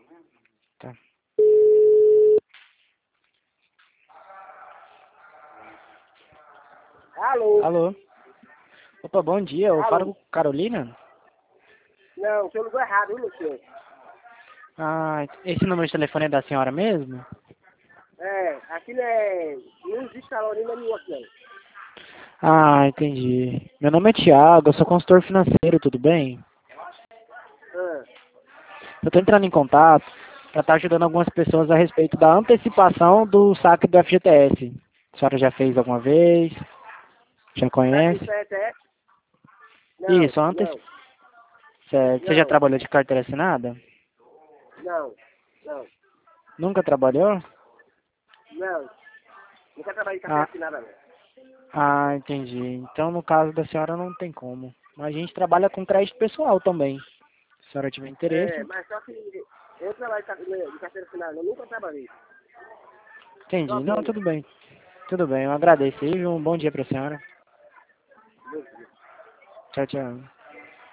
Tá. Alô? Alô? Opa, bom dia. Eu Alô? falo com Carolina? Não, o senhor ligou errado, hein, meu senhor? Ah, esse número de telefone é da senhora mesmo? É, aqui não existe Carolina nenhuma aqui, não. Ah, entendi. Meu nome é Thiago, eu sou consultor financeiro, tudo bem? Ah, Eu tô entrando em contato para estar ajudando algumas pessoas a respeito da antecipação do saque do FGTS. A senhora já fez alguma vez? Já sabe conhece? do CETF? Não, Isso, antes. não, Certo. Você já não, trabalhou de carteira assinada? não, não, Nunca trabalhou? não. Nunca trabalhei com Ah, café assinada, não. entendi. Então, no caso da senhora, não tem como. Mas a gente trabalha com crédito pessoal também. Se a senhora tiver É, interesse. mas só que eu trabalho de carteira assinada, eu nunca trabalhei. Só Entendi. Não, vendo. tudo bem. Tudo bem. Eu agradeço. E um bom dia para a senhora. Tchau, tchau.